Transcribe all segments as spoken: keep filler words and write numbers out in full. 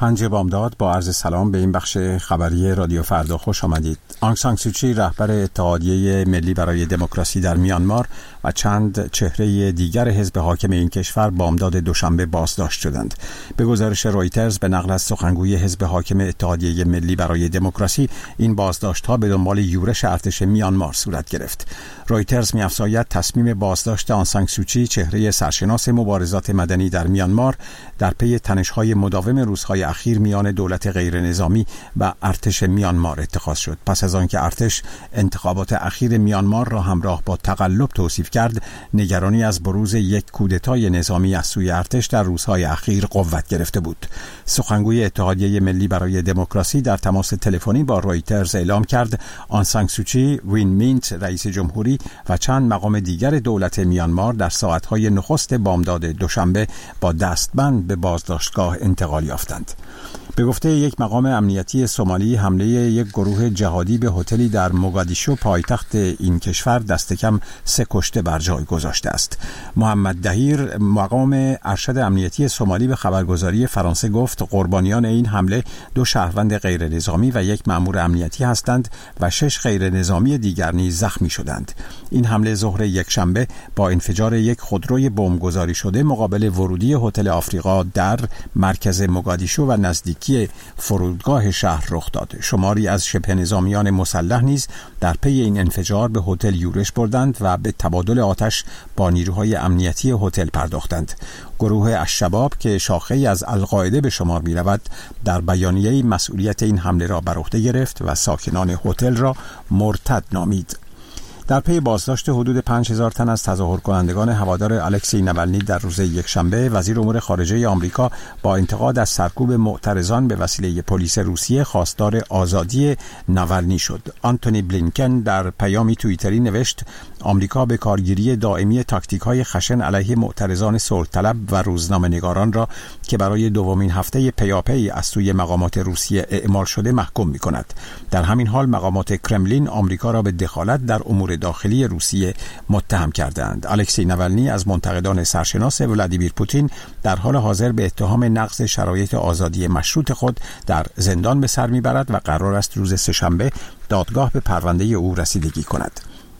پنج بامداد با عرض سلام به این بخش خبری رادیو فردا خوش آمدید. آنگ سان سوچی رهبر اتحادیه ملی برای دموکراسی در میانمار و چند چهره دیگر حزب حاکم این کشور بامداد دوشنبه بازداشت شدند. به گزارش رویترز به نقل از سخنگوی حزب حاکم اتحادیه ملی برای دموکراسی، این بازداشت‌ها به دنبال یورش ارتش میانمار صورت گرفت. رویترز می‌افزاید تصمیم بازداشت آنگ سان سوچی، چهره سرشناس مبارزات مدنی در میانمار، در پی تنش‌های مداوم روزهای اخیر میان دولت غیر نظامی و ارتش میانمار اتخاذ شد. پس از آنکه ارتش انتخابات اخیر میانمار را همراه با تقلب توصیف کرد، نگرانی از بروز یک کودتای نظامی از سوی ارتش در روزهای اخیر قوت گرفته بود. سخنگوی اتحادیه ملی برای دموکراسی در تماس تلفنی با رویترز اعلام کرد آنگ سان سوچی، وین مینت رئیس جمهوری و چند مقام دیگر دولت میانمار در ساعت‌های نخست بامداد دوشنبه با دستبند به بازداشتگاه انتقال یافتند. به گفته یک مقام امنیتی سومالی، حمله یک گروه جهادی به هتلی در موگادیشو پایتخت این کشور دست کم سه کشته بر جای گذاشته است. محمد دهیر، مقام ارشد امنیتی سومالی، به خبرگزاری فرانسه گفت قربانیان این حمله دو شهروند غیر نظامی و یک مأمور امنیتی هستند و شش غیر نظامی دیگر نیز زخمی شدند. این حمله ظهر یکشنبه با انفجار یک خودروی بمبگذاری شده مقابل ورودی هتل آفریقا در مرکز موگادیشو و نزدیک که فرودگاه شهر رخ داد. شماری از شبه نظامیان مسلح نیز در پی این انفجار به هتل یورش بردند و به تبادل آتش با نیروهای امنیتی هتل پرداختند. گروه الشباب که شاخه‌ای از القاعده به شمار می‌رود، در بیانیه‌ای مسئولیت این حمله را بر عهده گرفت و ساکنان هتل را مرتد نامید. در پی بازداشت حدود پنج هزار تن از تظاهر کنندگان هوادار الکسی نوالنی در روز یکشنبه، وزیر امور خارجه آمریکا با انتقاد از سرکوب معترضان به وسیله پلیس روسیه خواستار آزادی نوالنی شد. آنتونی بلینکن در پیامی توییتری نوشت آمریکا به کارگیری دائمی تاکتیک‌های خشن علیه معترضان صلح طلب و روزنامه‌نگاران را که برای دومین هفته پیاپی از سوی مقامات روسیه اعمال شده محکوم می‌کند. در همین حال مقامات کرملین آمریکا را به دخالت در امور داخلی روسیه متهم کردند. الکسی نوالنی از منتقدان سرشناس ولادیمیر پوتین در حال حاضر به اتهام نقض شرایط آزادی مشروط خود در زندان به سر میبرد و قرار است روز سه‌شنبه دادگاه به پرونده او رسیدگی کند.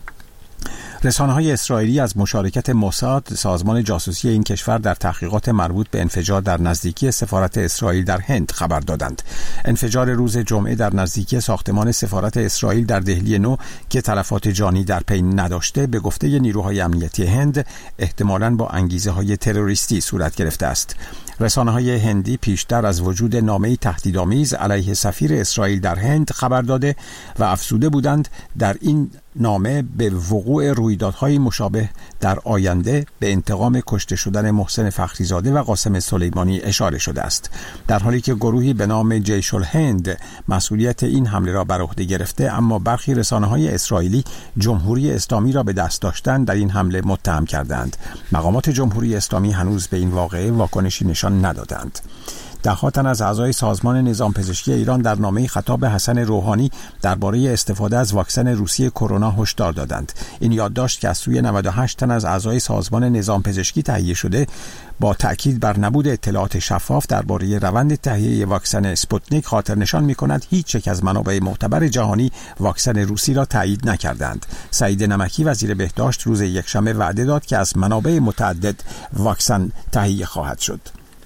رسانه‌های اسرائیلی از مشارکت موساد، سازمان جاسوسی این کشور، در تحقیقات مربوط به انفجار در نزدیکی سفارت اسرائیل در هند خبر دادند. انفجار روز جمعه در نزدیکی ساختمان سفارت اسرائیل در دهلی نو که تلفات جانی در پی نداشته، به گفته نیروهای امنیتی هند احتمالاً با انگیزه‌های تروریستی صورت گرفته است. رسانه‌های هندی پیشتر از وجود نامه‌ای تهدیدآمیز علیه سفیر اسرائیل در هند خبر داده و افزوده بودند در این نامه به وقوع رویدادهای مشابه در آینده به انتقام کشته شدن محسن فخریزاده و قاسم سلیمانی اشاره شده است. در حالی که گروهی به نام جیش الهند مسئولیت این حمله را بر عهده گرفته، اما برخی رسانه‌های اسرائیلی جمهوری اسلامی را به دست داشتن در این حمله متهم کردند. مقامات جمهوری اسلامی هنوز به این واقعه واکنشی نشان ندادند. ده‌ها تن از اعضای سازمان نظام پزشکی ایران در نامه‌ای خطاب حسن روحانی درباره استفاده از واکسن روسی کرونا هشدار دادند. این یادداشت که از سوی نود و هشت تن از اعضای سازمان نظام پزشکی تهیه شده، با تأکید بر نبود اطلاعات شفاف درباره روند تهیه واکسن اسپوتنیک خاطر نشان می‌کند هیچ یک از منابع معتبر جهانی واکسن روسی را تایید نکردند. سعید نمکی وزیر بهداشت روز یکشنبه وعده داد که از منابع متعدد واکسن تهیه خواهد شد.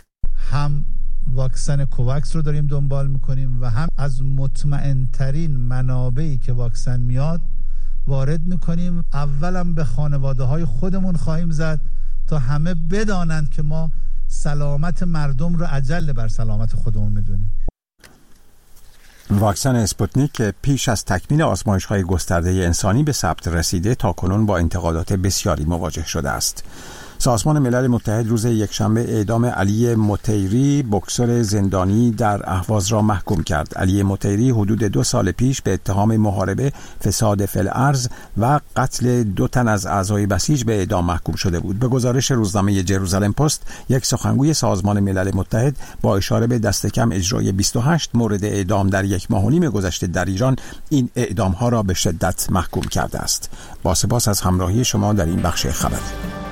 هم واکسن کوواکس رو داریم دنبال میکنیم و هم از مطمئن ترین منابعی که واکسن میاد وارد میکنیم. اولم به خانواده های خودمون خواهیم زد تا همه بدانند که ما سلامت مردم رو اجل بر سلامت خودمون میدونیم. واکسن اسپوتنیک که پیش از تکمیل آزمایش‌های گسترده انسانی به ثبت رسیده، تاکنون با انتقادات بسیاری مواجه شده است. سازمان ملل متحد روز یکشنبه اعدام علی مطیری، بوکسور زندانی در اهواز را محکوم کرد. علی مطیری حدود دو سال پیش به اتهام محاربه، فساد فی الارض و قتل دو تن از اعضای بسیج به اعدام محکوم شده بود. به گزارش روزنامه جروزالم پست، یک سخنگوی سازمان ملل متحد با اشاره به دست کم اجرای بیست و هشت مورد اعدام در یک ماه و نیم گذشته در ایران، این اعدام ها را به شدت محکوم کرده است. با سپاس از همراهی شما در این بخش خبری.